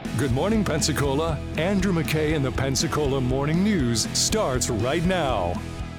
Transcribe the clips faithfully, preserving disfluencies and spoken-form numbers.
Good morning, Pensacola. Andrew McKay in the Pensacola Morning News starts right now.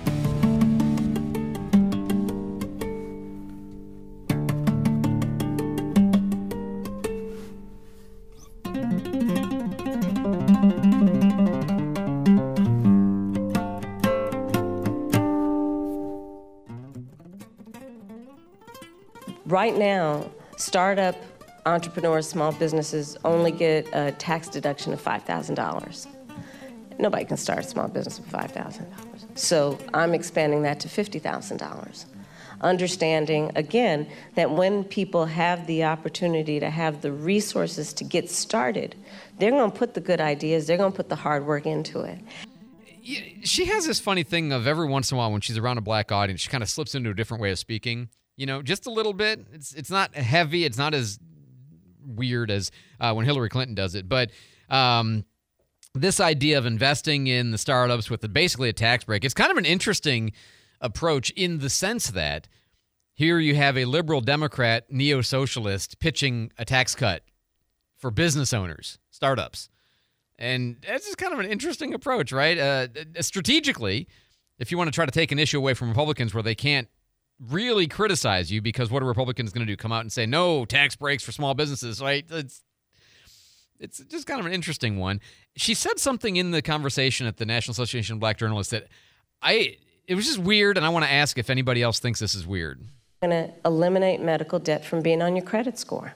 Right now, startup entrepreneurs, small businesses only get a tax deduction of five thousand dollars. Nobody can start a small business with five thousand dollars. So I'm expanding that to fifty thousand dollars. Understanding, again, that when people have the opportunity to have the resources to get started, they're going to put the good ideas, they're going to put the hard work into it. She has this funny thing of every once in a while when she's around a black audience, she kind of slips into a different way of speaking. You know, just a little bit. It's it's not heavy. It's not as weird as uh, when Hillary Clinton does it. But um, this idea of investing in the startups with a, basically a tax break, it's kind of an interesting approach in the sense that here you have a liberal Democrat neo-socialist pitching a tax cut for business owners, startups. And that's just kind of an interesting approach, right? Uh, strategically, if you want to try to take an issue away from Republicans where they can't really criticize you, because what are Republicans going to do? Come out and say, no tax breaks for small businesses, right? It's it's just kind of an interesting one. She said something in the conversation at the National Association of Black Journalists that I it was just weird, and I want to ask if anybody else thinks this is weird. I'm going to eliminate medical debt from being on your credit score.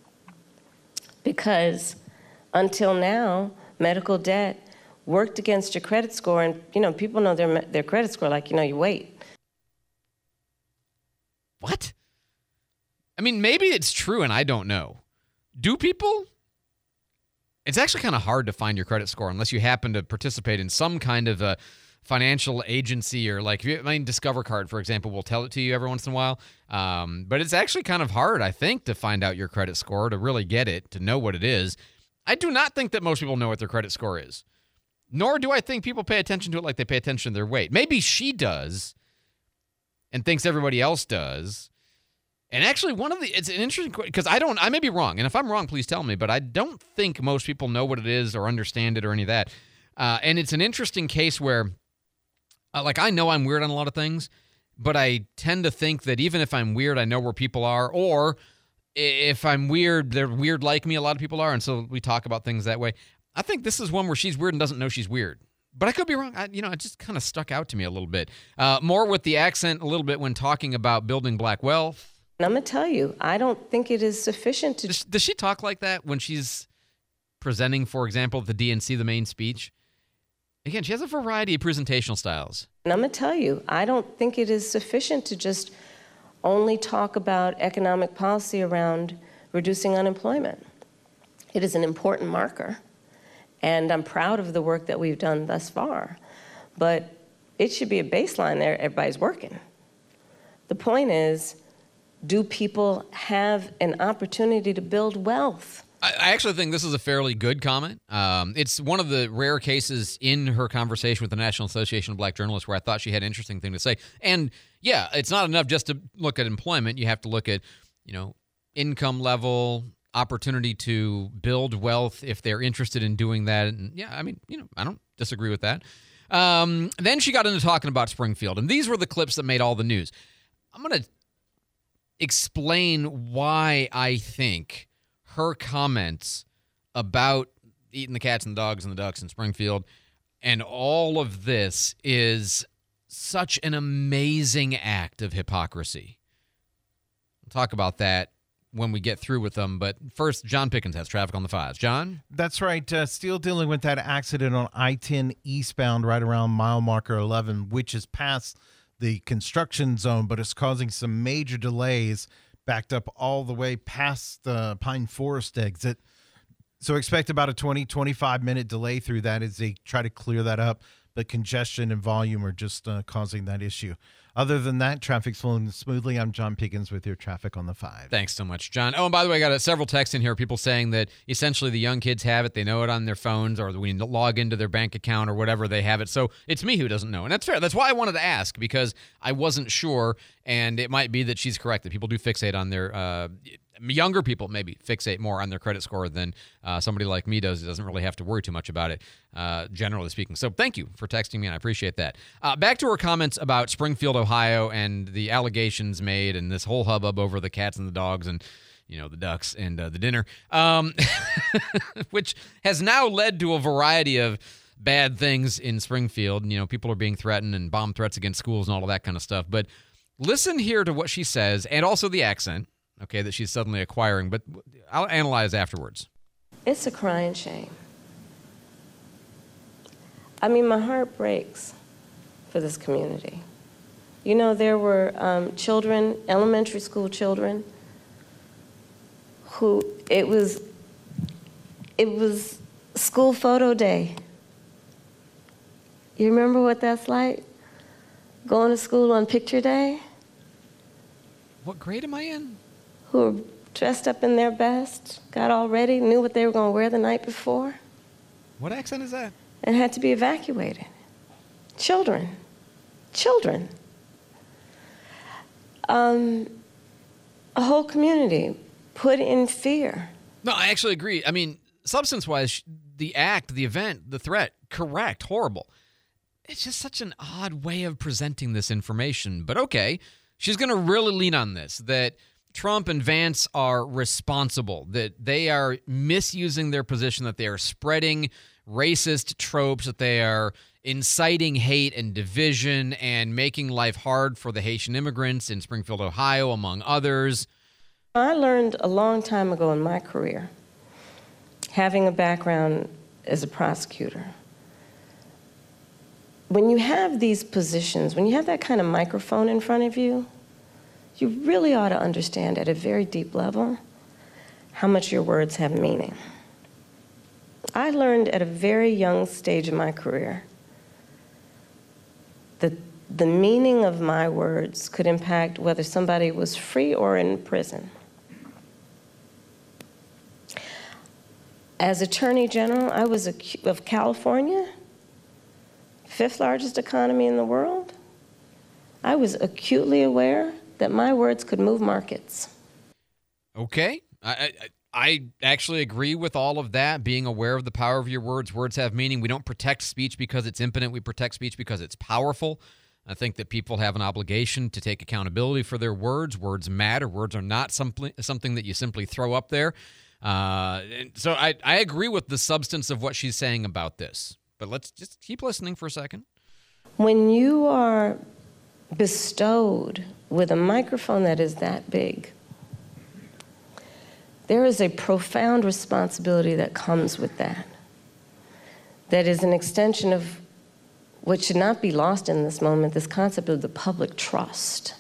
Because until now, medical debt worked against your credit score, and you know, people know their their credit score like, you know, you wait. What? I mean, maybe it's true and I don't know. Do people? It's actually kind of hard to find your credit score unless you happen to participate in some kind of a financial agency or like, I mean, Discover Card, for example, will tell it to you every once in a while. Um, but it's actually kind of hard, I think, to find out your credit score, to really get it, to know what it is. I do not think that most people know what their credit score is. Nor do I think people pay attention to it like they pay attention to their weight. Maybe she does and thinks everybody else does. And actually, one of the, it's an interesting question, because I don't, I may be wrong, and if I'm wrong, please tell me, but I don't think most people know what it is or understand it or any of that. Uh, and it's an interesting case where, uh, like, I know I'm weird on a lot of things, but I tend to think that even if I'm weird, I know where people are, or if I'm weird, they're weird like me, a lot of people are, and so we talk about things that way. I think this is one where she's weird and doesn't know she's weird. But I could be wrong. I, you know, it just kind of stuck out to me a little bit. Uh, more with the accent a little bit when talking about building black wealth. And I'm going to tell you, I don't think it is sufficient to... Does, does she talk like that when she's presenting, for example, the D N C, the main speech? Again, she has a variety of presentational styles. And I'm going to tell you, I don't think it is sufficient to just only talk about economic policy around reducing unemployment. It is an important marker, and I'm proud of the work that we've done thus far. But it should be a baseline there. Everybody's working. The point is, do people have an opportunity to build wealth? I actually think this is a fairly good comment. Um, it's one of the rare cases in her conversation with the National Association of Black Journalists where I thought she had an interesting thing to say. And yeah, it's not enough just to look at employment. You have to look at, you know, income level, opportunity to build wealth if they're interested in doing that. And yeah, I mean, you know, I don't disagree with that. Um, then she got into talking about Springfield, and these were the clips that made all the news. I'm going to explain why I think her comments about eating the cats and the dogs and the ducks in Springfield and all of this is such an amazing act of hypocrisy. We'll talk about that when we get through with them. But first, John Pickens has traffic on the fives. John? That's right. Uh, still dealing with that accident on I ten eastbound right around mile marker eleven, which is past the construction zone, but it's causing some major delays, backed up all the way past the Pine Forest exit. So expect about a twenty, twenty-five minute delay through that as they try to clear that up. But congestion and volume are just uh, causing that issue. Other than that, traffic's flowing smoothly. I'm John Pickens with your traffic on the five. Thanks so much, John. Oh, and by the way, I got uh, several texts in here, people saying that essentially the young kids have it. They know it on their phones, or when you log into their bank account or whatever, they have it. So it's me who doesn't know. And that's fair. That's why I wanted to ask, because I wasn't sure, and it might be that she's correct, that people do fixate on their uh, younger people maybe fixate more on their credit score than uh, somebody like me does. It doesn't really have to worry too much about it, uh, generally speaking. So thank you for texting me, and I appreciate that. Uh, back to her comments about Springfield, Ohio, and the allegations made and this whole hubbub over the cats and the dogs and, you know, the ducks and uh, the dinner, um, which has now led to a variety of bad things in Springfield. You know, people are being threatened and bomb threats against schools and all of that kind of stuff. But listen here to what she says, and also the accent, okay, that she's suddenly acquiring, but I'll analyze afterwards. It's a crying shame. I mean, my heart breaks for this community. You know, there were um, children, elementary school children, who it was, it was school photo day. You remember what that's like? Going to school on picture day? What grade am I in? Who were dressed up in their best, got all ready, knew what they were going to wear the night before, What accent is that? and had to be evacuated. Children. Children. Um, a whole community put in fear. No, I actually agree. I mean, substance-wise, the act, the event, the threat, correct, horrible. It's just such an odd way of presenting this information. But okay, she's going to really lean on this, that Trump and Vance are responsible, that they are misusing their position, that they are spreading racist tropes, that they are inciting hate and division and making life hard for the Haitian immigrants in Springfield, Ohio, among others. I learned a long time ago in my career, having a background as a prosecutor, when you have these positions, when you have that kind of microphone in front of you, you really ought to understand at a very deep level how much your words have meaning. I learned at a very young stage of my career that the meaning of my words could impact whether somebody was free or in prison. As Attorney General, I was acu- of California, fifth largest economy in the world. I was acutely aware that my words could move markets. Okay. I, I I actually agree with all of that, being aware of the power of your words. Words have meaning. We don't protect speech because it's impotent. We protect speech because it's powerful. I think that people have an obligation to take accountability for their words. Words matter. Words are not simply, something that you simply throw up there. Uh, and so I, I agree with the substance of what she's saying about this. But let's just keep listening for a second. When you are bestowed with a microphone that is that big, there is a profound responsibility that comes with that, that is an extension of what should not be lost in this moment, this concept of the public trust,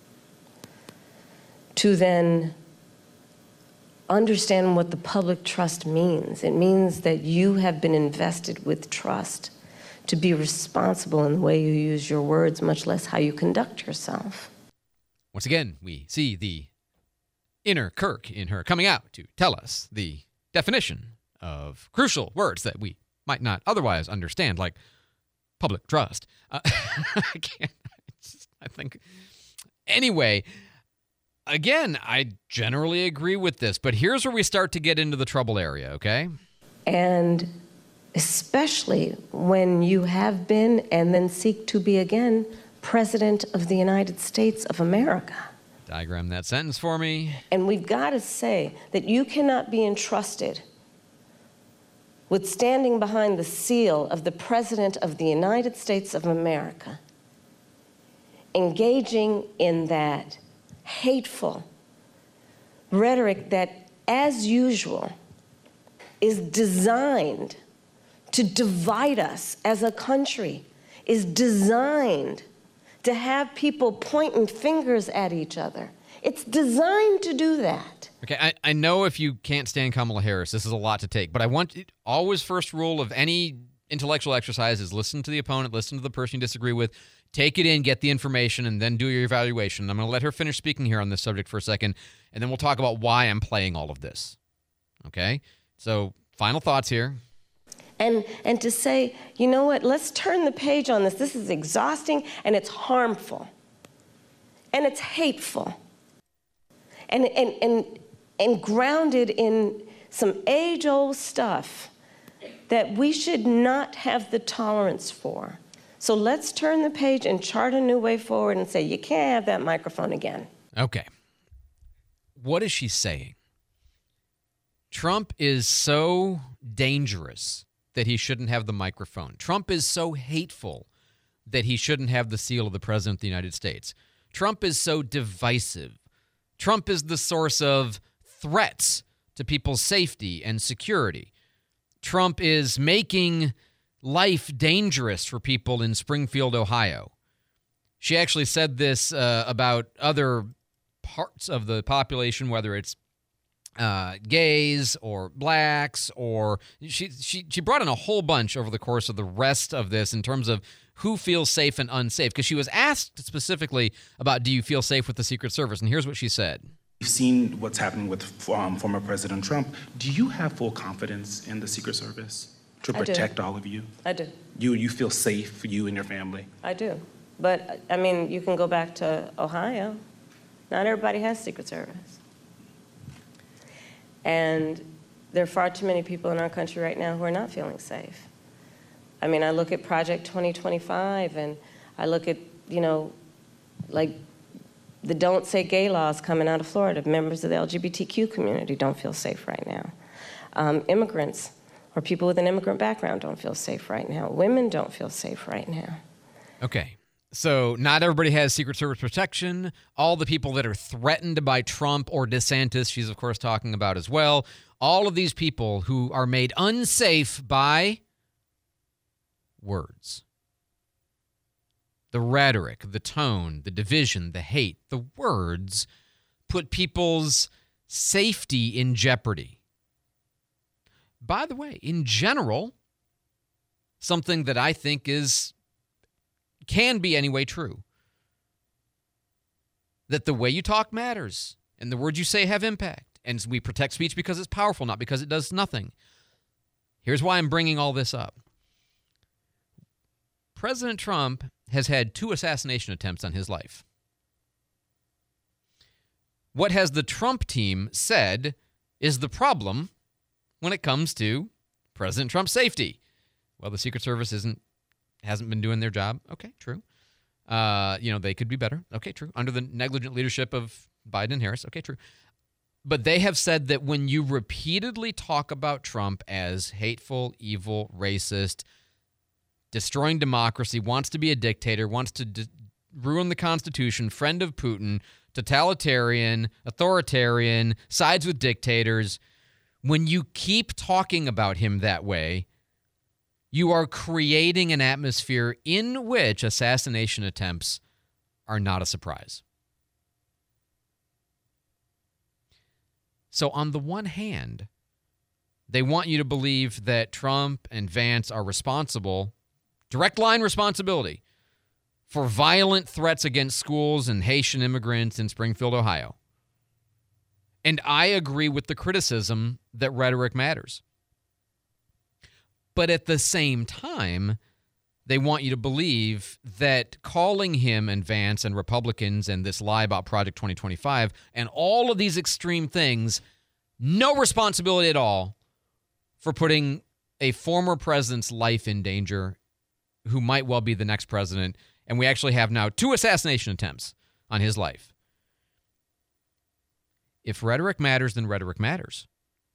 to then understand what the public trust means. It means that you have been invested with trust to be responsible in the way you use your words, much less how you conduct yourself. Once again, we see the inner Kirk in her coming out to tell us the definition of crucial words that we might not otherwise understand, like public trust. Uh, I can't, I, just, I think. Anyway, again, I generally agree with this, but here's where we start to get into the trouble area, okay? And especially when you have been and then seek to be again President of the United States of America. Diagram that sentence for me. And we've got to say that you cannot be entrusted with standing behind the seal of the President of the United States of America, engaging in that hateful rhetoric that, as usual, is designed to divide us as a country, is designed to have people pointing fingers at each other. It's designed to do that. Okay, I, I know if you can't stand Kamala Harris, this is a lot to take, but I want it, always first rule of any intellectual exercise is listen to the opponent, listen to the person you disagree with, take it in, get the information, and then do your evaluation. I'm going to let her finish speaking here on this subject for a second, and then we'll talk about why I'm playing all of this. Okay? So, final thoughts here. And, and to say, you know what, let's turn the page on this. This is exhausting, and it's harmful, and it's hateful. And, and, and and grounded in some age-old stuff that we should not have the tolerance for. So let's turn the page and chart a new way forward and say, you can't have that microphone again. Okay. What is she saying? Trump is so dangerous that he shouldn't have the microphone. Trump is so hateful that he shouldn't have the seal of the President of the United States. Trump is so divisive. Trump is the source of threats to people's safety and security. Trump is making life dangerous for people in Springfield, Ohio. She actually said this uh, about other parts of the population, whether it's uh, gays or blacks, or she, she she brought in a whole bunch over the course of the rest of this in terms of who feels safe and unsafe. Because she was asked specifically about, do you feel safe with the Secret Service? And here's what she said. You've seen what's happening with um, former President Trump. Do you have full confidence in the Secret Service to protect all of you? I do. You you feel safe for you and your family? I do. But, I mean, you can go back to Ohio. Not everybody has Secret Service. And there are far too many people in our country right now who are not feeling safe. I mean, I look at Project twenty twenty-five, and I look at, you know, like the Don't Say Gay laws coming out of Florida. Members of the L G B T Q community don't feel safe right now. Um, immigrants or people with an immigrant background don't feel safe right now. Women don't feel safe right now. Okay. So not everybody has Secret Service protection. All the people that are threatened by Trump or DeSantis, she's of course talking about as well. All of these people who are made unsafe by words. The rhetoric, the tone, the division, the hate, the words put people's safety in jeopardy. By the way, in general, something that I think is can be anyway true. That the way you talk matters, and the words you say have impact. And we protect speech because it's powerful, not because it does nothing. Here's why I'm bringing all this up. President Trump has had two assassination attempts on his life. What has the Trump team said is the problem when it comes to President Trump's safety? Well, the Secret Service isn't hasn't been doing their job. Okay, true. Uh, you know, they could be better. Okay, true. Under the negligent leadership of Biden and Harris. Okay, true. But they have said that when you repeatedly talk about Trump as hateful, evil, racist, destroying democracy, wants to be a dictator, wants to d- ruin the Constitution, friend of Putin, totalitarian, authoritarian, sides with dictators, when you keep talking about him that way, you are creating an atmosphere in which assassination attempts are not a surprise. So on the one hand, they want you to believe that Trump and Vance are responsible, direct line responsibility, for violent threats against schools and Haitian immigrants in Springfield, Ohio. And I agree with the criticism that rhetoric matters. But at the same time, they want you to believe that calling him and Vance and Republicans and this lie about Project twenty twenty-five and all of these extreme things, no responsibility at all for putting a former president's life in danger who might well be the next president. And we actually have now two assassination attempts on his life. If rhetoric matters, then rhetoric matters.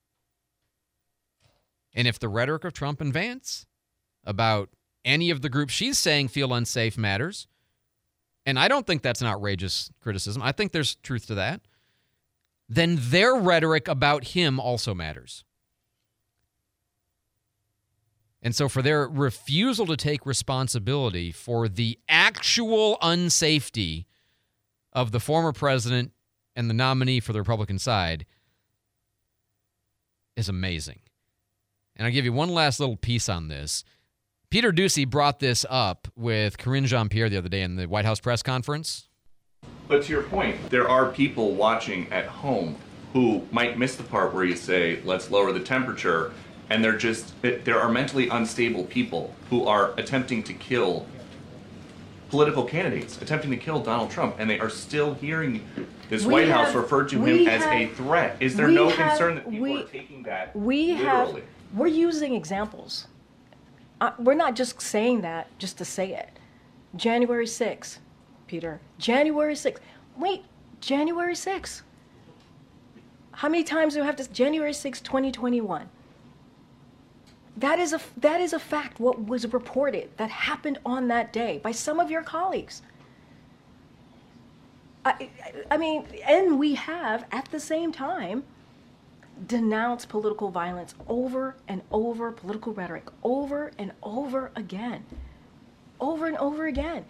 And if the rhetoric of Trump and Vance about any of the groups she's saying feel unsafe matters, and I don't think that's an outrageous criticism, I think there's truth to that, then their rhetoric about him also matters. And so for their refusal to take responsibility for the actual unsafety of the former president and the nominee for the Republican side is amazing. And I'll give you one last little piece on this. Peter Doocy brought this up with Karine Jean-Pierre the other day in the White House press conference. But to your point, there are people watching at home who might miss the part where you say, let's lower the temperature, and they're just, there are mentally unstable people who are attempting to kill political candidates attempting to kill Donald Trump, and they are still hearing this We White have- House refer to we him as have- a threat. Is there we no have- concern that people we- are taking that We literally? have, we're using examples. Uh, we're not just saying that just to say it. January sixth, Peter. January sixth. Wait, January sixth. How many times do we have to? January sixth, twenty twenty-one. That is a that is a fact. What was reported that happened on that day by some of your colleagues. I, I mean, and we have at the same time denounced political violence over and over, political rhetoric over and over again, over and over again.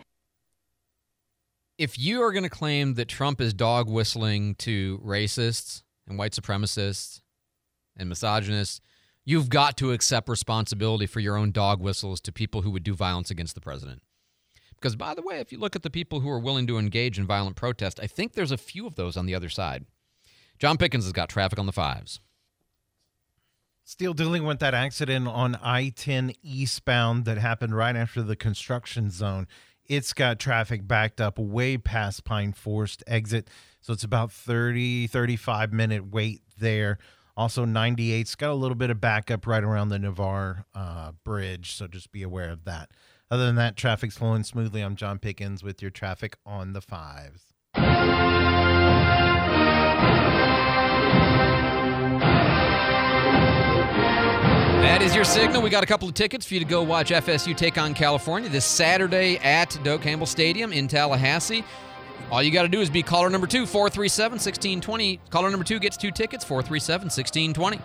If you are going to claim that Trump is dog whistling to racists and white supremacists and misogynists, you've got to accept responsibility for your own dog whistles to people who would do violence against the president. Because, by the way, if you look at the people who are willing to engage in violent protest, I think there's a few of those on the other side. John Pickens has got traffic on the fives. Still dealing with that accident on I ten eastbound that happened right after the construction zone. It's got traffic backed up way past Pine Forest exit. So it's about thirty, thirty-five minute wait there. Also, ninety-eight's got a little bit of backup right around the Navarre uh, Bridge. So just be aware of that. Other than that, traffic's flowing smoothly. I'm John Pickens with your traffic on the fives. That is your signal. We got a couple of tickets for you to go watch F S U take on California this Saturday at Doak Campbell Stadium in Tallahassee. All you got to do is be caller number two, four three seven, one six two zero. Caller number two gets two tickets, four three seven, one six two zero.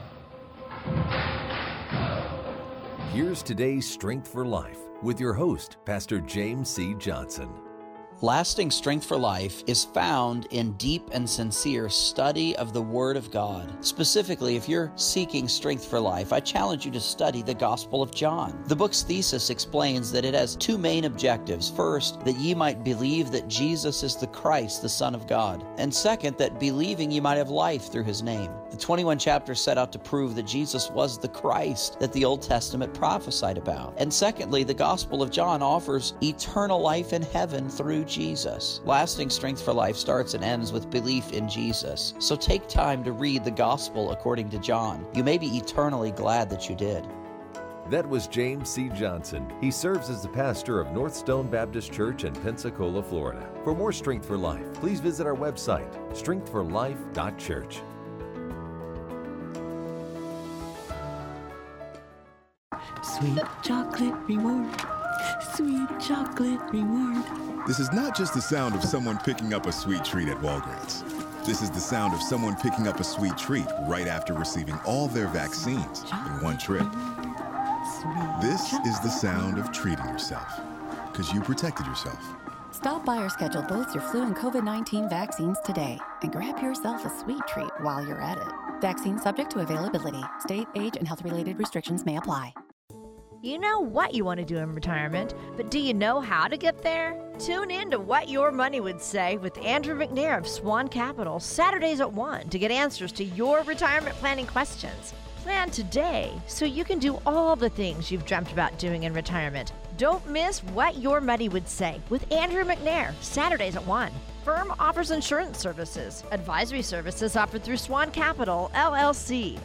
Here's today's Strength for Life with your host, Pastor James C. Johnson. Lasting strength for life is found in deep and sincere study of the Word of God. Specifically, if you're seeking strength for life, I challenge you to study the Gospel of John. The book's thesis explains that it has two main objectives. First, that ye might believe that Jesus is the Christ, the Son of God. And second, that believing ye might have life through his name. The twenty-one chapters set out to prove that Jesus was the Christ that the Old Testament prophesied about. And secondly, the Gospel of John offers eternal life in heaven through Jesus. Lasting strength for life starts and ends with belief in Jesus. So take time to read the Gospel according to John. You may be eternally glad that you did. That was James C. Johnson. He serves as the pastor of North Stone Baptist Church in Pensacola, Florida. For more Strength for Life, please visit our website, strength for life dot church. Sweet chocolate reward. Sweet chocolate reward. This is not just the sound of someone picking up a sweet treat at Walgreens. This is the sound of someone picking up a sweet treat right after receiving all their vaccines in one trip. This is the sound of treating yourself, because you protected yourself. Stop by or schedule both your flu and COVID nineteen vaccines today and grab yourself a sweet treat while you're at it. Vaccine subject to availability. State, age, and health-related restrictions may apply. You know what you want to do in retirement, but do you know how to get there? Tune in to What Your Money Would Say with Andrew McNair of Swan Capital, Saturdays at one, to get answers to your retirement planning questions. Plan today so you can do all the things you've dreamt about doing in retirement. Don't miss What Your Money Would Say with Andrew McNair, Saturdays at one. Firm offers insurance services. Advisory services offered through Swan Capital, L L C.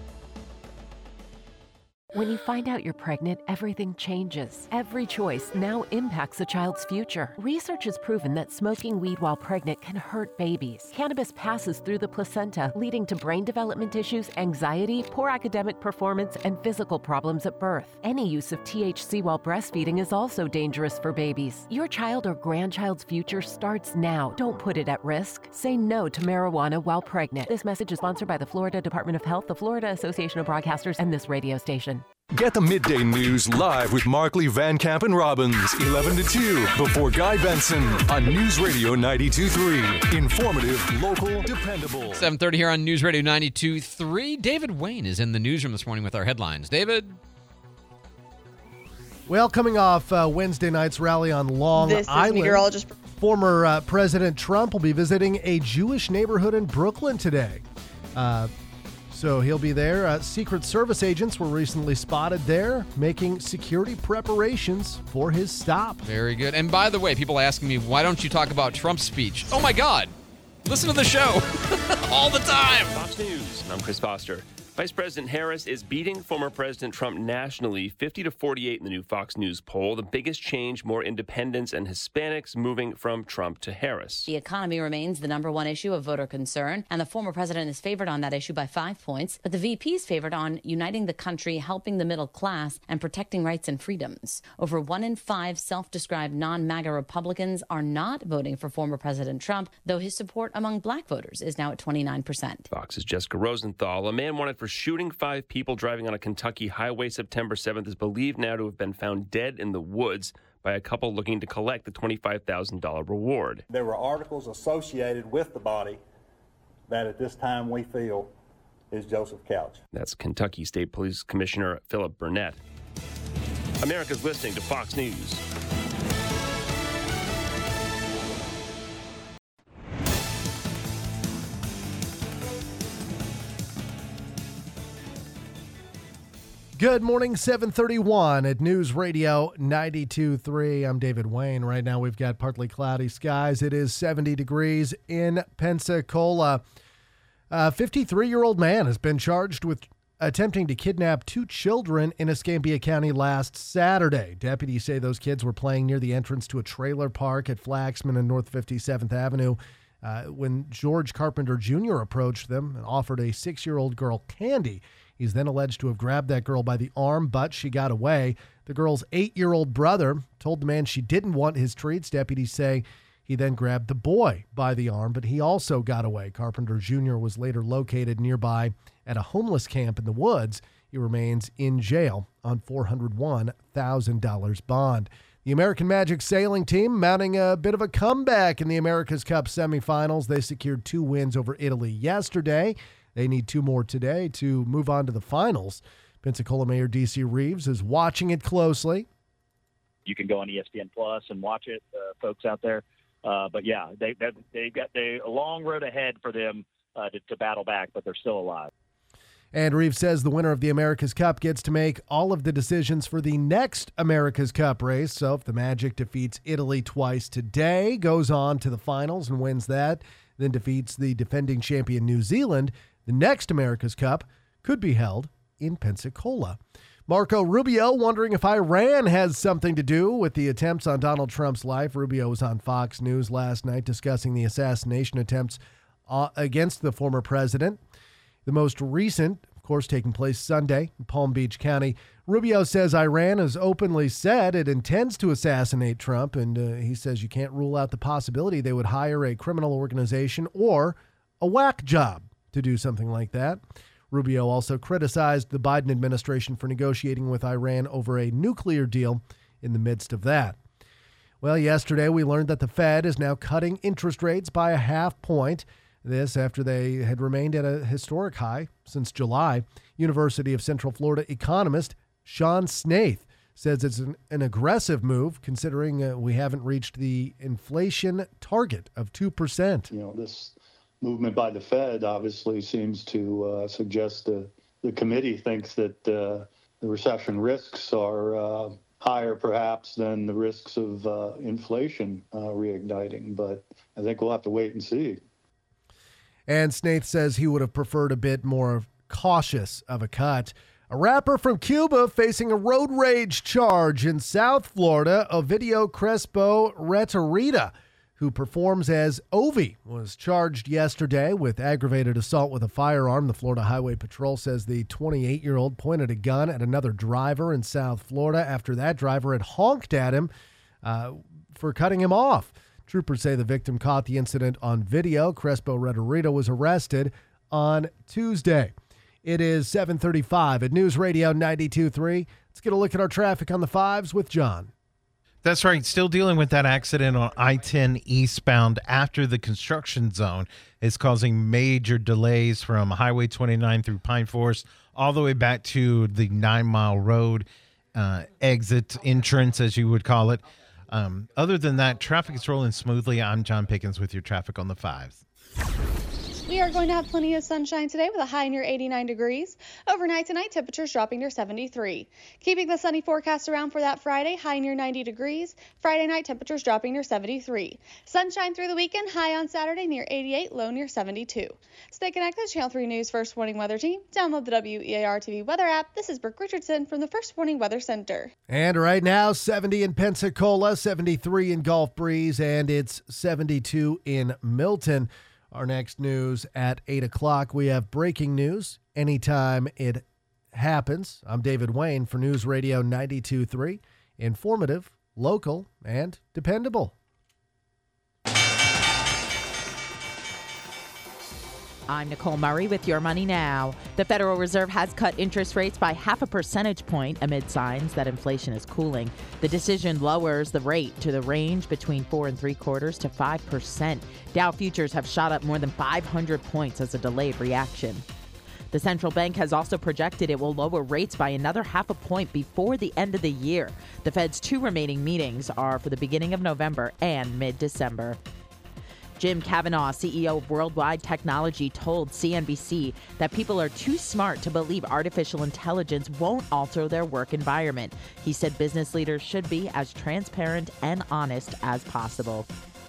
When you find out you're pregnant, everything changes. Every choice now impacts a child's future. Research has proven that smoking weed while pregnant can hurt babies. Cannabis passes through the placenta, leading to brain development issues, anxiety, poor academic performance, and physical problems at birth. Any use of T H C while breastfeeding is also dangerous for babies. Your child or grandchild's future starts now. Don't put it at risk. Say no to marijuana while pregnant. This message is sponsored by the Florida Department of Health, the Florida Association of Broadcasters, and this radio station. Get the midday news live with Markley, Van Camp, and Robbins, eleven to two, before Guy Benson on News Radio ninety-two point three. Informative, local, dependable. seven thirty here on News Radio ninety-two point three. David Wayne is in the newsroom this morning with our headlines. David? Well, coming off uh, Wednesday night's rally on Long this Island, is meteorologist. former uh, President Trump will be visiting a Jewish neighborhood in Brooklyn today. Uh, So he'll be there. Uh, Secret Service agents were recently spotted there making security preparations for his stop. Very good. And by the way, people asking me, why don't you talk about Trump's speech? Oh, my God. Listen to the show all the time. Fox News. I'm Chris Foster. Vice President Harris is beating former President Trump nationally, fifty to forty-eight in the new Fox News poll. The biggest change, more independents and Hispanics moving from Trump to Harris. The economy remains the number one issue of voter concern, and the former president is favored on that issue by five points. But the V P is favored on uniting the country, helping the middle class, and protecting rights and freedoms. Over one in five self-described non-MAGA Republicans are not voting for former President Trump, though his support among black voters is now at twenty-nine percent. Fox's Jessica Rosenthal. A man wanted for shooting five people driving on a Kentucky highway September seventh is believed now to have been found dead in the woods by a couple looking to collect the twenty-five thousand dollars reward. There were articles associated with the body that at this time we feel is Joseph Couch. That's Kentucky State Police Commissioner Philip Burnett. America's listening to Fox News. Good morning, seven thirty-one at News Radio ninety-two point three. I'm David Wayne. Right now we've got partly cloudy skies. It is seventy degrees in Pensacola. A fifty-three-year-old man has been charged with attempting to kidnap two children in Escambia County last Saturday. Deputies say those kids were playing near the entrance to a trailer park at Flaxman and North fifty-seventh Avenue uh, when George Carpenter Junior approached them and offered a six-year-old girl candy. He's then alleged to have grabbed that girl by the arm, but she got away. The girl's eight-year-old brother told the man she didn't want his treats. Deputies say he then grabbed the boy by the arm, but he also got away. Carpenter Junior was later located nearby at a homeless camp in the woods. He remains in jail on four hundred one thousand dollars bond. The American Magic sailing team mounting a bit of a comeback in the America's Cup semifinals. They secured two wins over Italy yesterday. They need two more today to move on to the finals. Pensacola Mayor D C Reeves is watching it closely. You can go on E S P N Plus and watch it, uh, folks out there. Uh, but yeah, they, they've, they've got they, a long road ahead for them uh, to, to battle back, but they're still alive. And Reeves says the winner of the America's Cup gets to make all of the decisions for the next America's Cup race. So if the Magic defeats Italy twice today, goes on to the finals and wins that, then defeats the defending champion New Zealand, the next America's Cup could be held in Pensacola. Marco Rubio wondering if Iran has something to do with the attempts on Donald Trump's life. Rubio was on Fox News last night discussing the assassination attempts uh, against the former president. The most recent, of course, taking place Sunday in Palm Beach County. Rubio says Iran has openly said it intends to assassinate Trump, and uh, he says you can't rule out the possibility they would hire a criminal organization or a whack job to do something like that. Rubio also criticized the Biden administration for negotiating with Iran over a nuclear deal in the midst of that. Well, yesterday we learned that the Fed is now cutting interest rates by a half point. This after they had remained at a historic high since July. University of Central Florida economist Sean Snaith says it's an, an aggressive move considering uh, we haven't reached the inflation target of two percent. You know, this movement by the Fed obviously seems to uh, suggest the, the committee thinks that uh, the recession risks are uh, higher perhaps than the risks of uh, inflation uh, reigniting. But I think we'll have to wait and see. And Snaith says he would have preferred a bit more cautious of a cut. A rapper from Cuba facing a road rage charge in South Florida. Ovidio Crespo Retorita, who performs as Ovi, was charged yesterday with aggravated assault with a firearm. The Florida Highway Patrol says the twenty-eight-year-old pointed a gun at another driver in South Florida after that driver had honked at him uh, for cutting him off. Troopers say the victim caught the incident on video. Crespo Retorita was arrested on Tuesday. It is seven thirty-five at News Radio ninety-two point three. Let's get a look at our traffic on the fives with John. That's right. Still dealing with that accident on I ten eastbound after the construction zone is causing major delays from Highway twenty-nine through Pine Forest all the way back to the Nine Mile Road uh, exit entrance, as you would call it. Um, other than that, traffic is rolling smoothly. I'm John Pickens with your traffic on the fives. We are going to have plenty of sunshine today with a high near eighty-nine degrees. Overnight tonight, temperatures dropping near seventy-three. Keeping the sunny forecast around for that Friday, high near ninety degrees. Friday night, temperatures dropping near seventy-three. Sunshine through the weekend, high on Saturday near eighty-eight, low near seventy-two. Stay connected, Channel three News First Warning Weather Team. Download the W E A R T V weather app. This is Brooke Richardson from the First Warning Weather Center. And right now, seventy in Pensacola, seventy-three in Gulf Breeze, and it's seventy-two in Milton. Our next news at eight o'clock. We have breaking news anytime it happens. I'm David Wayne for News Radio ninety-two point three. Informative, local, and dependable. I'm Nicole Murray with Your Money Now. The Federal Reserve has cut interest rates by half a percentage point amid signs that inflation is cooling. The decision lowers the rate to the range between four and three quarters to five percent. Dow futures have shot up more than five hundred points as a delayed reaction. The central bank has also projected it will lower rates by another half a point before the end of the year. The Fed's two remaining meetings are for the beginning of November and mid-December. Jim Kavanaugh, C E O of Worldwide Technology, told C N B C that people are too smart to believe artificial intelligence won't alter their work environment. He said business leaders should be as transparent and honest as possible.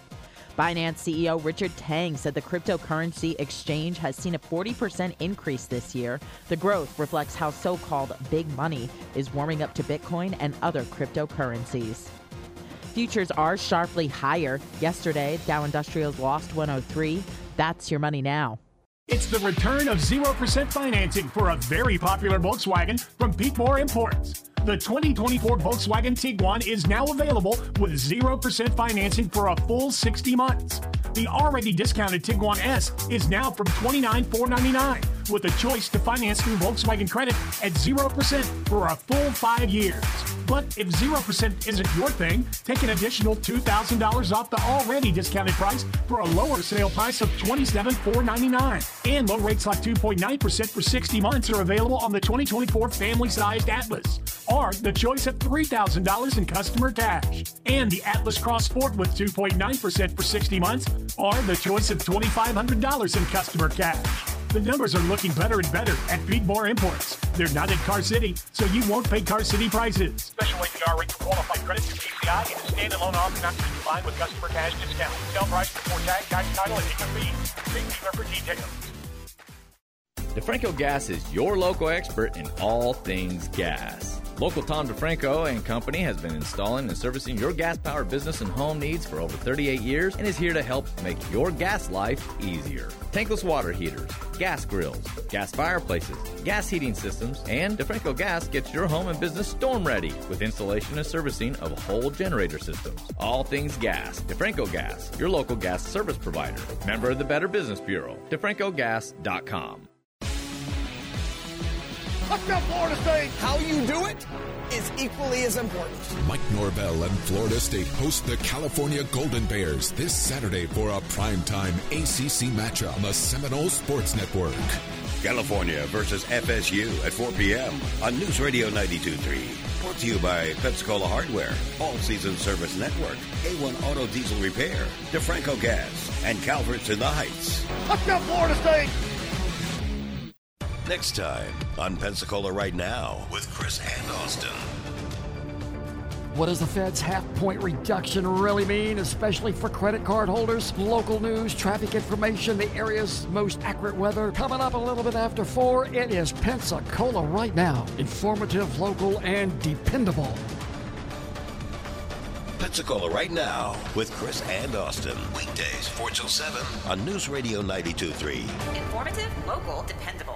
Binance C E O Richard Tang said the cryptocurrency exchange has seen a forty percent increase this year. The growth reflects how so-called big money is warming up to Bitcoin and other cryptocurrencies. Futures are sharply higher. Yesterday, Dow Industrials lost one oh three. That's Your Money Now. It's the return of zero percent financing for a very popular Volkswagen from Pete Moore Imports. The twenty twenty-four Volkswagen Tiguan is now available with zero percent financing for a full sixty months. The already discounted Tiguan S is now from twenty-nine thousand four hundred ninety-nine dollars with a choice to finance through Volkswagen Credit at zero percent for a full five years. But if zero percent isn't your thing, take an additional two thousand dollars off the already discounted price for a lower sale price of twenty-seven thousand four hundred ninety-nine dollars. And low rates like two point nine percent for sixty months are available on the twenty twenty-four family-sized Atlas, or the choice of three thousand dollars in customer cash. And the Atlas Cross Sport with two point nine percent for sixty months, or the choice of twenty-five hundred dollars in customer cash. The numbers are looking better and better at Pete Moore Imports. They're not in Car City, so you won't pay Car City prices. Special A P R rate for qualified credit through P C I and a standalone offer not to be combined with customer cash discount. Sale price before tag, guide, title, and income fees. See dealer for details. DeFranco Gas is your local expert in all things gas. Local Tom DeFranco and Company has been installing and servicing your gas-powered business and home needs for over thirty-eight years and is here to help make your gas life easier. Tankless water heaters, gas grills, gas fireplaces, gas heating systems, and DeFranco Gas gets your home and business storm ready with installation and servicing of whole generator systems. All things gas. DeFranco Gas, your local gas service provider. Member of the Better Business Bureau. DeFranco Gas dot com. Let's go, Florida State! How you do it is equally as important. Mike Norvell and Florida State host the California Golden Bears this Saturday for a primetime A C C matchup on the Seminole Sports Network. California versus F S U at four p.m. on News Radio ninety-two point three. Brought to you by Pensacola Hardware, All Season Service Network, A one Auto Diesel Repair, DeFranco Gas, and Calvert's in the Heights. Let's go, Florida State! Next time on Pensacola Right Now with Chris and Austin. What does the Fed's half-point reduction really mean, especially for credit card holders? Local news, traffic information, the area's most accurate weather. Coming up a little bit after four, it is Pensacola Right Now. Informative, local, and dependable. Pensacola Right Now with Chris and Austin. Weekdays, four till seven on News Radio ninety-two point three. Informative, local, dependable.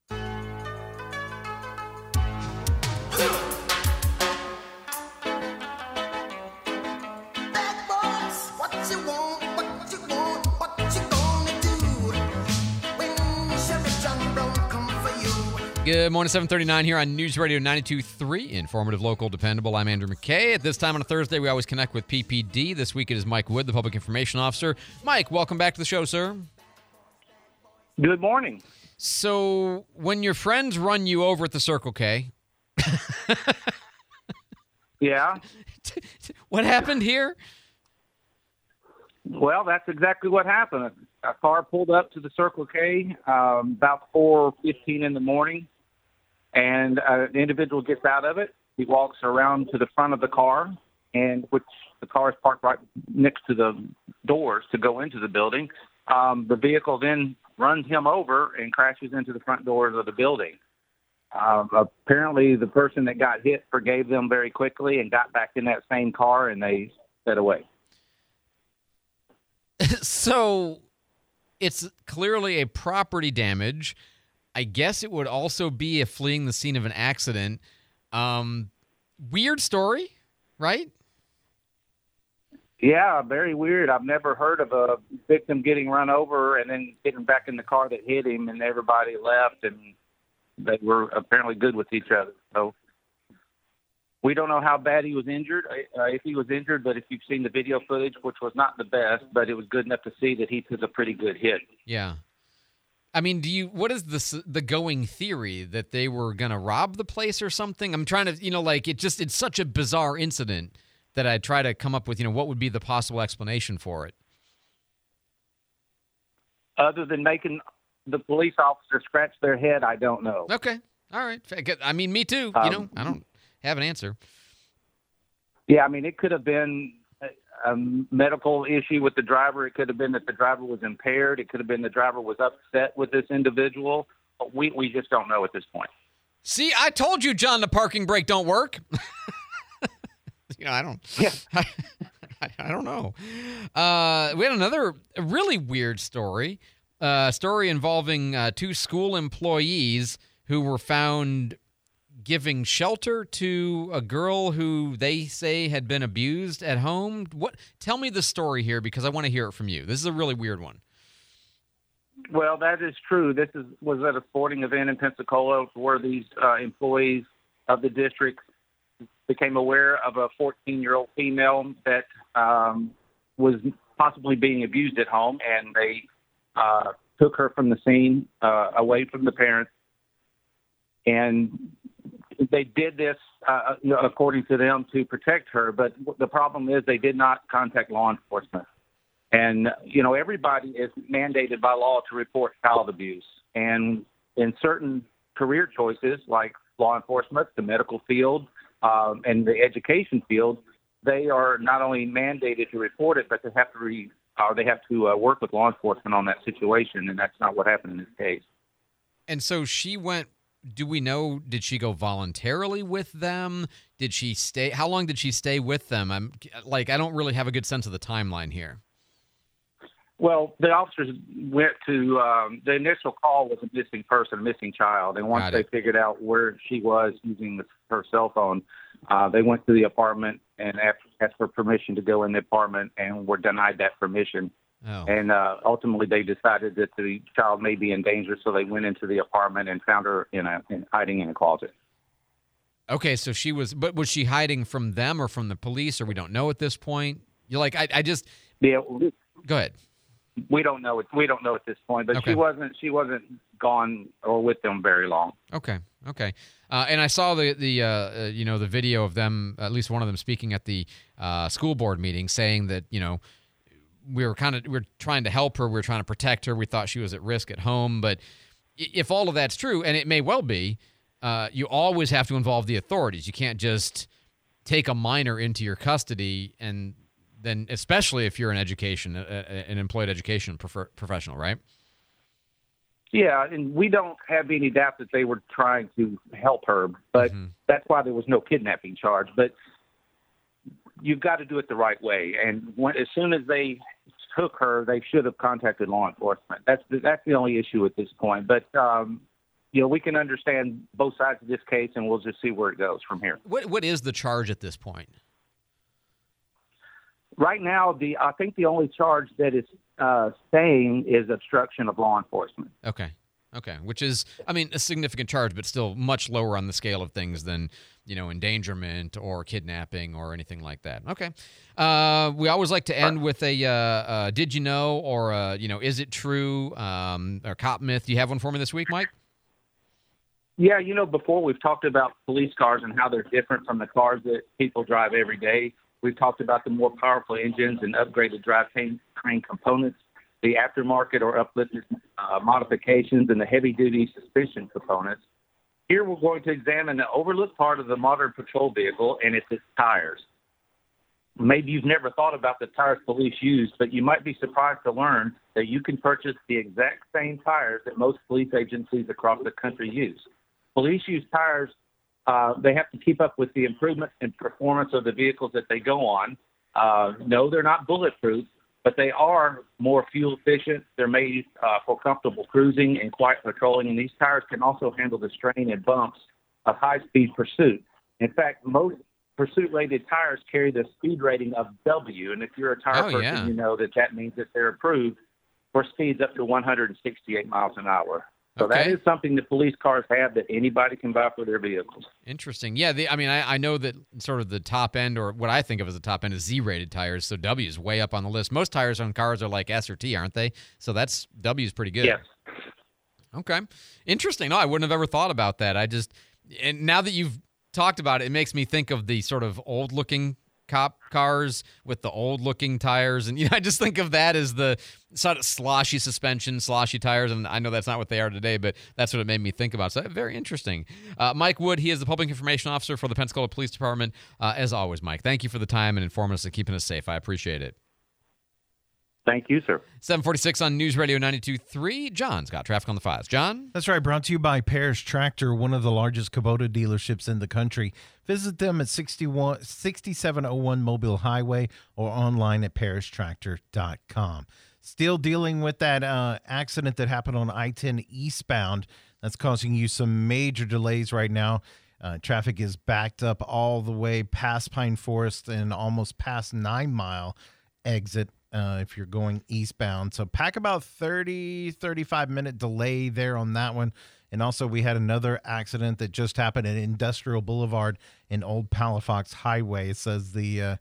Good morning, seven thirty-nine here on News Radio ninety-two point three. Informative, local, dependable. I'm Andrew McKay. At this time on a Thursday, we always connect with P P D. This week it is Mike Wood, the Public Information Officer. Mike, welcome back to the show, sir. Good morning. So, when your friends run you over at the Circle K... Yeah? What happened here? Well, that's exactly what happened. a car pulled up to the Circle K um, about four fifteen in the morning, and uh, the individual gets out of it. He walks around to the front of the car, and which the car is parked right next to the doors to go into the building. Um, the vehicle then runs him over and crashes into the front doors of the building. Uh, apparently, the person that got hit forgave them very quickly and got back in that same car, and they sped away. So it's clearly a property damage. I guess it would also be a fleeing the scene of an accident. Um, weird story, right? Yeah, very weird. I've never heard of a victim getting run over and then getting back in the car that hit him, and everybody left, and they were apparently good with each other. So we don't know how bad he was injured, uh, if he was injured, but if you've seen the video footage, which was not the best, but it was good enough to see that he took a pretty good hit. Yeah. I mean, do you? What is the the going theory, that they were gonna rob the place or something? I'm trying to, you know, like it just it's such a bizarre incident that I try to come up with, you know, what would be the possible explanation for it. Other than making the police officer scratch their head, I don't know. Okay, all right. I mean, me too. Um, you know, I don't have an answer. Yeah, I mean, it could have been a, a medical issue with the driver. It could have been that the driver was impaired. It could have been the driver was upset with this individual. But we we just don't know at this point. See, I told you, John, the parking brake don't work. you know, I don't. Yeah. I, I don't know. Uh, we had another really weird story. A uh, story involving uh, two school employees who were found giving shelter to a girl who they say had been abused at home. What? Tell me the story here, because I want to hear it from you. This is a really weird one. Well, that is true. This is was at a sporting event in Pensacola where these uh, employees of the district became aware of a fourteen-year-old female that um, was possibly being abused at home, and they uh, took her from the scene, uh, away from the parents, and they did this, uh, you know, according to them, to protect her. But the problem is they did not contact law enforcement. And, you know, everybody is mandated by law to report child abuse. And in certain career choices, like law enforcement, the medical field, um, and the education field, they are not only mandated to report it, but they have to re, or they have to uh, work with law enforcement on that situation. And that's not what happened in this case. And so she went. Do we know, did she go voluntarily with them? Did she stay? How long did she stay with them? I'm like, I don't really have a good sense of the timeline here. Well, the officers went to, um, the initial call was a missing person, a missing child. And once they figured out where she was using the, her cell phone, uh, they went to the apartment and asked, asked for permission to go in the apartment, and were denied that permission. Oh. And uh, ultimately, they decided that the child may be in danger, so they went into the apartment and found her in a in, hiding in a closet. Okay, so she was, but was she hiding from them or from the police, or we don't know at this point? You're like, I, I just. Yeah. Go ahead. We don't know. It, we don't know at this point, but okay. she wasn't. She wasn't gone or with them very long. Okay. Okay. Uh, and I saw the the uh, uh, you know the video of them, at least one of them speaking at the uh, school board meeting, saying that you know. We were kind of we we're trying to help her. We were trying to protect her. We thought she was at risk at home. But if all of that's true, and it may well be, uh, you always have to involve the authorities. You can't just take a minor into your custody, and then, especially if you're an education, an employed education prof- professional, right? Yeah, and we don't have any doubt that they were trying to help her, but mm-hmm. that's why there was no kidnapping charge. But you've got to do it the right way, and when, as soon as they took her, they should have contacted law enforcement. That's the, that's the only issue at this point. But um, you know, we can understand both sides of this case, and we'll just see where it goes from here. What what is the charge at this point? Right now, the I think the only charge that is uh, staying is obstruction of law enforcement. Okay. Okay, which is, I mean, a significant charge, but still much lower on the scale of things than, you know, endangerment or kidnapping or anything like that. Okay. Uh, we always like to end with a uh, uh, did you know or, uh, you know, is it true um, or cop myth. Do you have one for me this week, Mike? Yeah, you know, before we've talked about police cars and how they're different from the cars that people drive every day. We've talked about the more powerful engines and upgraded drivetrain components. the aftermarket or uplifted uh, modifications, and the heavy-duty suspension components. Here we're going to examine the overlooked part of the modern patrol vehicle, and it's its tires. Maybe you've never thought about the tires police use, but you might be surprised to learn that you can purchase the exact same tires that most police agencies across the country use. Police use tires. Uh, they have to keep up with the improvement and performance of the vehicles that they go on. Uh, no, they're not bulletproof, but they are more fuel efficient. They're made uh, for comfortable cruising and quiet patrolling, and these tires can also handle the strain and bumps of high-speed pursuit. In fact, most pursuit-rated tires carry the speed rating of W, and if you're a tire Oh, person, yeah. you know that that means that they're approved for speeds up to one hundred sixty-eight miles an hour. So that Okay. is something that police cars have that anybody can buy for their vehicles. Interesting. Yeah, the, I mean, I, I know that sort of the top end, or what I think of as the top end, is Z-rated tires, so W is way up on the list. Most tires on cars are like S or T, aren't they? So that's W is pretty good. Yes. Okay. Interesting. No, I wouldn't have ever thought about that. I just, and now that you've talked about it, it makes me think of the sort of old-looking cop cars with the old-looking tires, and you know, I just think of that as the sort of sloshy suspension, sloshy tires, and I know that's not what they are today, but that's what it made me think about. So very interesting. Uh, Mike Wood, he is the Public Information Officer for the Pensacola Police Department. Uh, as always, Mike, thank you for the time and informing us and keeping us safe. I appreciate it. Thank you, sir. seven forty-six on News Radio ninety-two point three. John's got traffic on the fives. John? That's right. Brought to you by Parrish Tractor, one of the largest Kubota dealerships in the country. Visit them at sixty-one, sixty-seven oh one Mobile Highway or online at parrish tractor dot com. Still dealing with that uh, accident that happened on I ten eastbound. That's causing you some major delays right now. Uh, traffic is backed up all the way past Pine Forest and almost past Nine Mile exit. Uh, if you're going eastbound. So pack about thirty, thirty-five minute delay there on that one. And also we had another accident that just happened at Industrial Boulevard in Old Palafox Highway. It says the uh,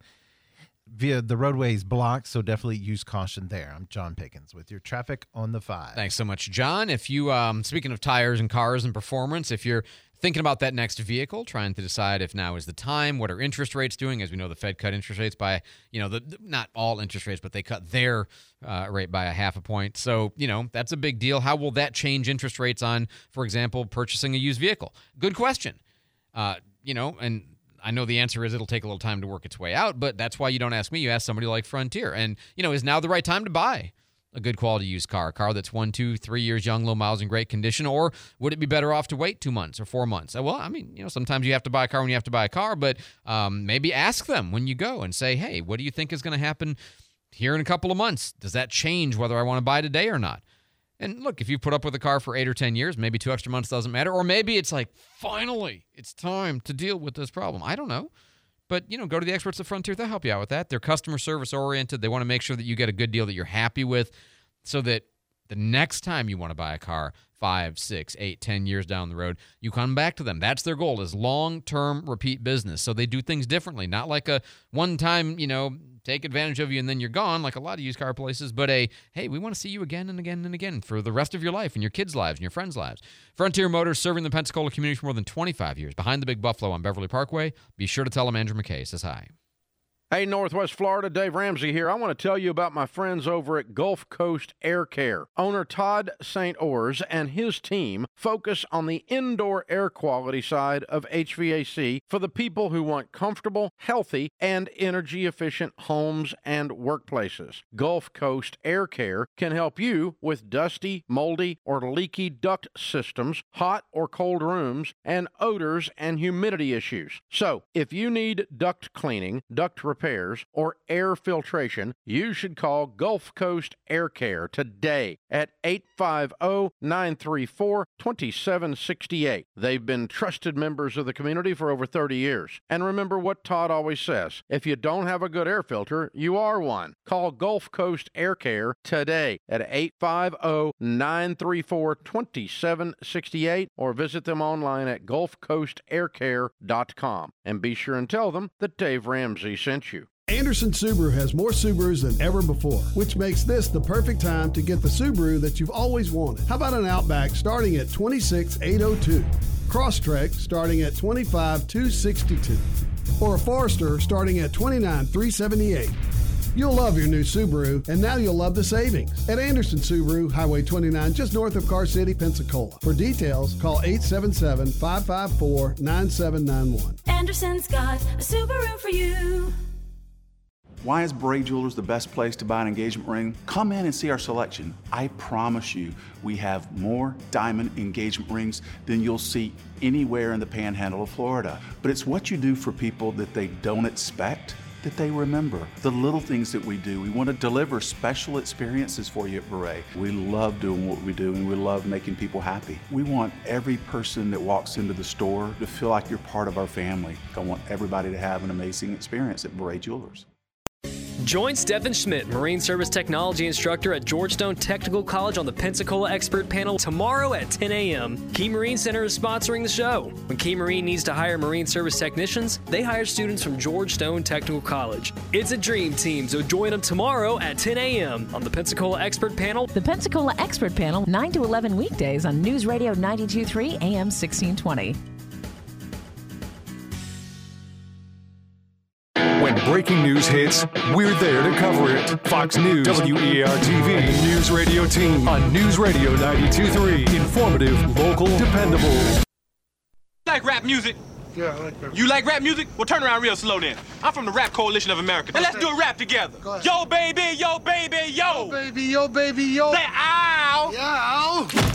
via the roadway is blocked, so definitely use caution there. I'm John Pickens with your traffic on the five. Thanks so much, John. If you, um, speaking of tires and cars and performance, if you're thinking about that next vehicle, trying to decide if now is the time, what are interest rates doing? As we know, the Fed cut interest rates by, you know, the, the not all interest rates, but they cut their uh, rate by a half a point. So, you know, that's a big deal. How will that change interest rates on, for example, purchasing a used vehicle? Good question. Uh, you know, and I know the answer is it'll take a little time to work its way out, but that's why you don't ask me. You ask somebody like Frontier. And, you know, is now the right time to buy a good quality used car, a car that's one, two, three years young, low miles, in great condition, or would it be better off to wait two months or four months? Well, I mean, you know, sometimes you have to buy a car when you have to buy a car, but um, maybe ask them when you go and say, hey, what do you think is going to happen here in a couple of months? Does that change whether I want to buy today or not? And look, if you put up with a car for eight or ten years, maybe two extra months doesn't matter, or maybe it's like, finally, it's time to deal with this problem. I don't know. But, you know, go to the experts at Frontier. They'll help you out with that. They're customer service oriented. They want to make sure that you get a good deal that you're happy with, so that the next time you want to buy a car, five, six, eight, ten years down the road, you come back to them. That's their goal, is long-term repeat business. So they do things differently, not like a one-time, you know, take advantage of you and then you're gone, like a lot of used car places, but a, hey, we want to see you again and again and again for the rest of your life and your kids' lives and your friends' lives. Frontier Motors, serving the Pensacola community for more than twenty-five years, behind the Big Buffalo on Beverly Parkway. Be sure to tell them Andrew McKay says hi. Hey, Northwest Florida, Dave Ramsey here. I want to tell you about my friends over at Gulf Coast Air Care. Owner Todd Saint Ors and his team focus on the indoor air quality side of H V A C for the people who want comfortable, healthy, and energy-efficient homes and workplaces. Gulf Coast Air Care can help you with dusty, moldy, or leaky duct systems, hot or cold rooms, and odors and humidity issues. So, if you need duct cleaning, duct repairs, or air filtration, you should call Gulf Coast Air Care today at eight five zero, nine three four, two seven six eight. They've been trusted members of the community for over thirty years. And remember what Todd always says, if you don't have a good air filter, you are one. Call Gulf Coast Air Care today at eight five zero, nine three four, two seven six eight or visit them online at gulf coast air care dot com. And be sure and tell them that Dave Ramsey sent you. Anderson Subaru has more Subarus than ever before, which makes this the perfect time to get the Subaru that you've always wanted. How about an Outback starting at twenty-six thousand eight hundred two, Crosstrek starting at twenty-five thousand two hundred sixty-two, or a Forester starting at twenty-nine thousand three hundred seventy-eight. You'll love your new Subaru, and now you'll love the savings at Anderson Subaru, Highway twenty-nine, just north of Car City, Pensacola. For details, call eight seven seven, five five four, nine seven nine one. Anderson's got a Subaru for you. Why is Bray Jewelers the best place to buy an engagement ring? Come in and see our selection. I promise you, we have more diamond engagement rings than you'll see anywhere in the panhandle of Florida. But it's what you do for people that they don't expect that they remember. The little things that we do. We want to deliver special experiences for you at Beret. We love doing what we do, and we love making people happy. We want every person that walks into the store to feel like you're part of our family. I want everybody to have an amazing experience at Beret Jewelers. Join Stephen Schmidt, Marine Service Technology Instructor at Georgetown Technical College on the Pensacola Expert Panel tomorrow at ten a.m. Key Marine Center is sponsoring the show. When Key Marine needs to hire Marine Service technicians, they hire students from Georgetown Technical College. It's a dream team, so join them tomorrow at ten a.m. on the Pensacola Expert Panel. The Pensacola Expert Panel, nine to eleven weekdays on News Radio ninety-two point three A M sixteen twenty. When breaking news hits, we're there to cover it. Fox News, W E A R T V, News Radio Team on News Radio ninety-two point three. Informative, local, dependable. You like rap music? Yeah, I like rap. You like rap music? Well, turn around real slow then. I'm from the Rap Coalition of America. Now let's do a rap together. Yo, baby, yo, baby, yo. Yo, baby, yo, baby, yo. Say ow. Yeah, ow.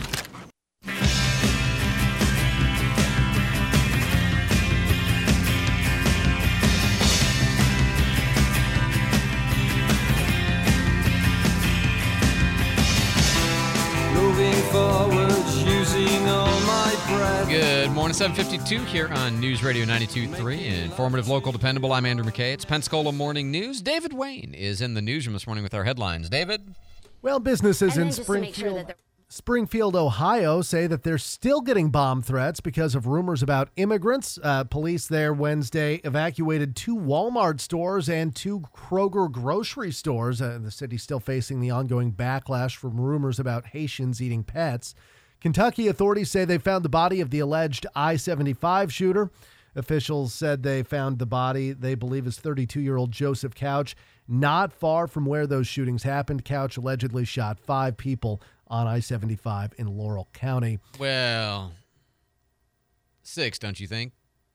Forward, using all my breath. Good morning, seven fifty-two here on News Radio ninety-two point three. Informative, local, dependable. I'm Andrew McKay. It's Pensacola Morning News. David Wayne is in the newsroom this morning with our headlines. David? Well, businesses in Springfield, Springfield, Ohio say that they're still getting bomb threats because of rumors about immigrants. Uh, police there Wednesday evacuated two Walmart stores and two Kroger grocery stores. Uh, the city's still facing the ongoing backlash from rumors about Haitians eating pets. Kentucky authorities say they found the body of the alleged I seventy-five shooter. Officials said they found the body they believe is thirty-two-year-old Joseph Couch, not far from where those shootings happened. Couch allegedly shot five people on I seventy-five in Laurel County. Well, six, don't you think?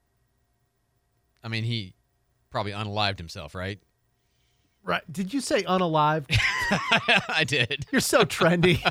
I mean, he probably unalived himself, right? Right. Did you say unalived? I did. You're so trendy.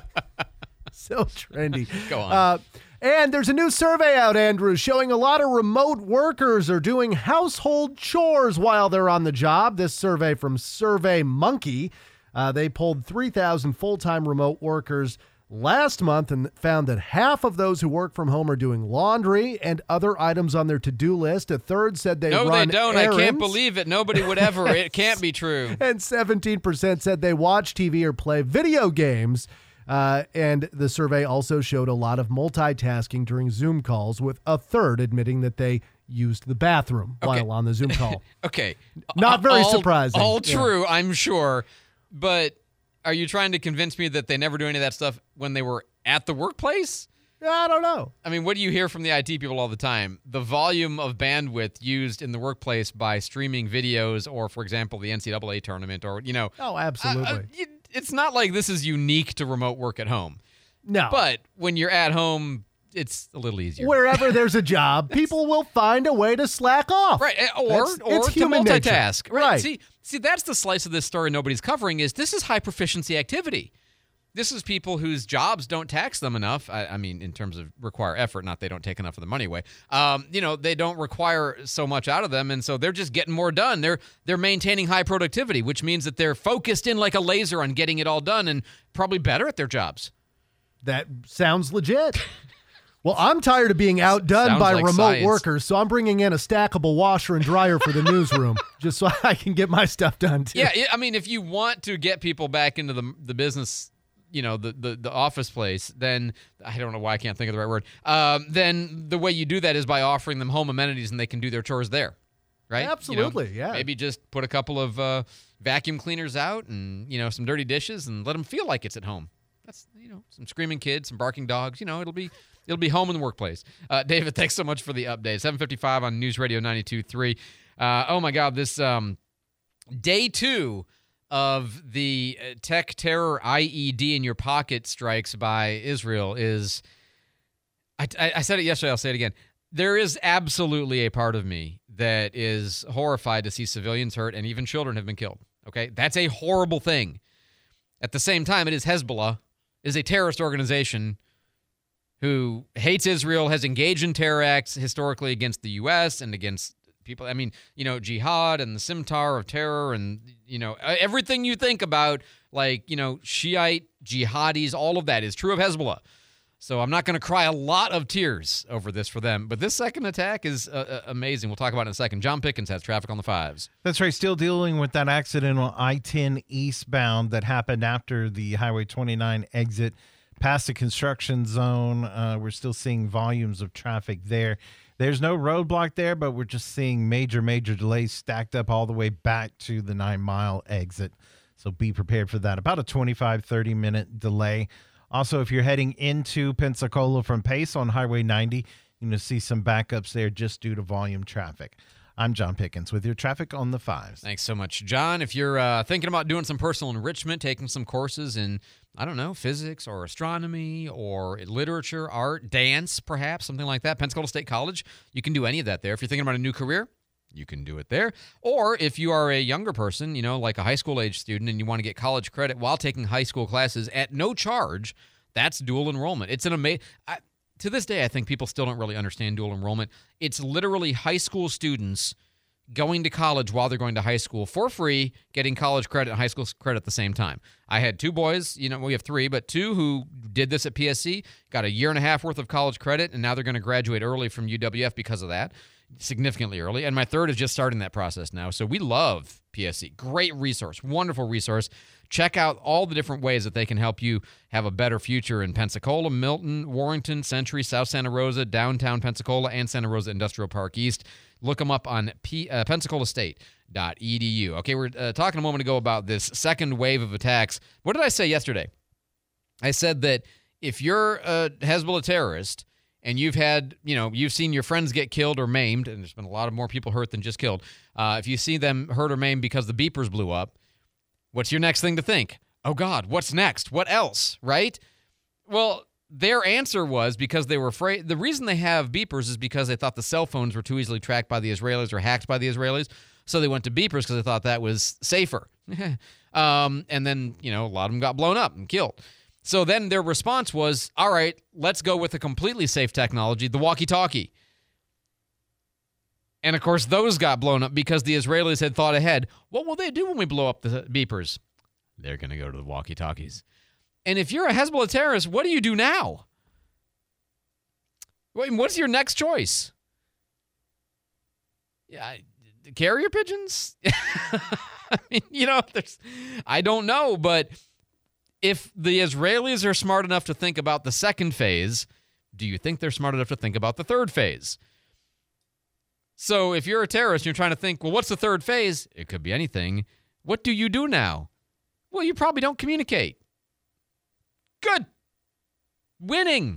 So trendy. Go on. Uh, and there's a new survey out, Andrew, showing a lot of remote workers are doing household chores while they're on the job. This survey from SurveyMonkey. Uh, they polled three thousand full-time remote workers last month and found that half of those who work from home are doing laundry and other items on their to-do list. A third said they no, run they don't. errands. I can't believe it. Nobody would ever. It can't be true. And seventeen percent said they watch T V or play video games. Uh, and the survey also showed a lot of multitasking during Zoom calls, with a third admitting that they used the bathroom Okay. while on the Zoom call. Okay. Not very all, surprising. All Yeah. true, I'm sure. But are you trying to convince me that they never do any of that stuff when they were at the workplace? I don't know. I mean, what do you hear from the I T people all the time? The volume of bandwidth used in the workplace by streaming videos or, for example, the N C double A tournament or, you know. Oh, absolutely. Uh, uh, you, it's not like this is unique to remote work at home. No. But when you're at home, it's a little easier. Wherever there's a job, people will find a way to slack off. Right, or That's- or it's to human nature. multitask. Right. Right. See, see, that's the slice of this story nobody's covering is this is high proficiency activity. This is people whose jobs don't tax them enough. I, I mean, in terms of require effort, not they don't take enough of the money away. Um, you know, they don't require so much out of them, and so they're just getting more done. They're they're maintaining high productivity, which means that they're focused in like a laser on getting it all done and probably better at their jobs. That sounds legit. Well, I'm tired of being outdone Sounds by like remote science. workers, so I'm bringing in a stackable washer and dryer for the newsroom, just so I can get my stuff done, too. Yeah, I mean, if you want to get people back into the the business, you know, the, the, the office place, then I don't know why I can't think of the right word. Um, then the way you do that is by offering them home amenities and they can do their chores there, right? Absolutely, You know, yeah. Maybe just put a couple of uh, vacuum cleaners out and, you know, some dirty dishes and let them feel like it's at home. That's, you know, some screaming kids, some barking dogs. You know, it'll be it'll be home in the workplace. Uh, David, thanks so much for the update. seven fifty-five on News Radio ninety-two point three. Uh, oh, my God, this um, day two of the tech terror I E D in your pocket strikes by Israel is, I, I said it yesterday, I'll say it again. There is absolutely a part of me that is horrified to see civilians hurt and even children have been killed. Okay, that's a horrible thing. At the same time, it is Hezbollah, it is a terrorist organization who hates Israel, has engaged in terror acts historically against the U S and against people. I mean, you know, jihad and the scimitar of terror and, you know, everything you think about, like, you know, Shiite, jihadis, all of that is true of Hezbollah. So I'm not going to cry a lot of tears over this for them. But this second attack is uh, amazing. We'll talk about it in a second. John Pickens has traffic on the fives. That's right. Still dealing with that accident on I ten eastbound that happened after the Highway twenty-nine exit past the construction zone. Uh, we're still seeing volumes of traffic there. There's no roadblock there, but we're just seeing major, major delays stacked up all the way back to the nine-mile exit. So be prepared for that. About a twenty-five, thirty-minute delay. Also, if you're heading into Pensacola from Pace on Highway ninety, you're going to see some backups there just due to volume traffic. I'm John Pickens with your traffic on the fives. Thanks so much, John. If you're uh, thinking about doing some personal enrichment, taking some courses in, I don't know, physics or astronomy or literature, art, dance, perhaps, something like that, Pensacola State College, you can do any of that there. If you're thinking about a new career, you can do it there. Or if you are a younger person, you know, like a high school age student, and you want to get college credit while taking high school classes at no charge, that's dual enrollment. It's an amazing... To this day, I think people still don't really understand dual enrollment. It's literally high school students going to college while they're going to high school for free, getting college credit and high school credit at the same time. I had two boys, you know, we have three, but two who did this at P S C, got a year and a half worth of college credit, and now they're going to graduate early from U W F because of that, significantly early. And my third is just starting that process now. So we love P S C. Great resource, wonderful resource. Check out all the different ways that they can help you have a better future in Pensacola, Milton, Warrenton, Century, South Santa Rosa, downtown Pensacola, and Santa Rosa Industrial Park East. Look them up on P, uh, pensacola state dot e d u. Okay, we're uh, talking a moment ago about this second wave of attacks. What did I say yesterday? I said that if you're a Hezbollah terrorist and you've had, you know, you've seen your friends get killed or maimed, and there's been a lot of more people hurt than just killed. Uh, if you see them hurt or maimed because the beepers blew up, what's your next thing to think? Oh, God, what's next? What else, right? Well, their answer was because they were afraid. The reason they have beepers is because they thought the cell phones were too easily tracked by the Israelis or hacked by the Israelis. So they went to beepers because they thought that was safer. um, and then, you know, a lot of them got blown up and killed. So then their response was, all right, let's go with a completely safe technology, the walkie-talkie. And, of course, those got blown up because the Israelis had thought ahead. What will they do when we blow up the beepers? They're going to go to the walkie-talkies. And if you're a Hezbollah terrorist, what do you do now? What's your next choice? Yeah, carrier pigeons? I mean, you know, there's, I don't know, but if the Israelis are smart enough to think about the second phase, do you think they're smart enough to think about the third phase? So if you're a terrorist and you're trying to think, well, what's the third phase? It could be anything. What do you do now? Well, you probably don't communicate. Good. Winning.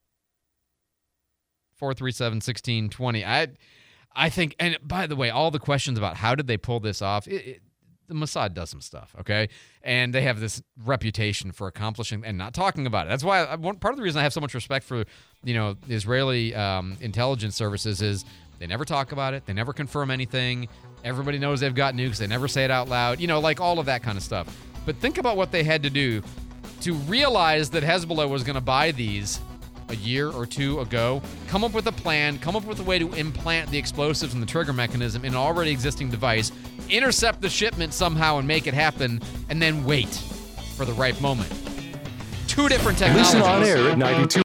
four three seven, one six two zero. I I think, and by the way, all the questions about how did they pull this off, it, it, the Mossad does some stuff, okay? And they have this reputation for accomplishing and not talking about it. That's why I, one part of the reason I have so much respect for, you know, the Israeli um, intelligence services is they never talk about it. They never confirm anything. Everybody knows they've got nukes. They never say it out loud. You know, like all of that kind of stuff. But think about what they had to do to realize that Hezbollah was going to buy these a year or two ago, come up with a plan, come up with a way to implant the explosives and the trigger mechanism in an already existing device, intercept the shipment somehow and make it happen, and then wait for the right moment. Two different technologies. Listen on air at ninety-two.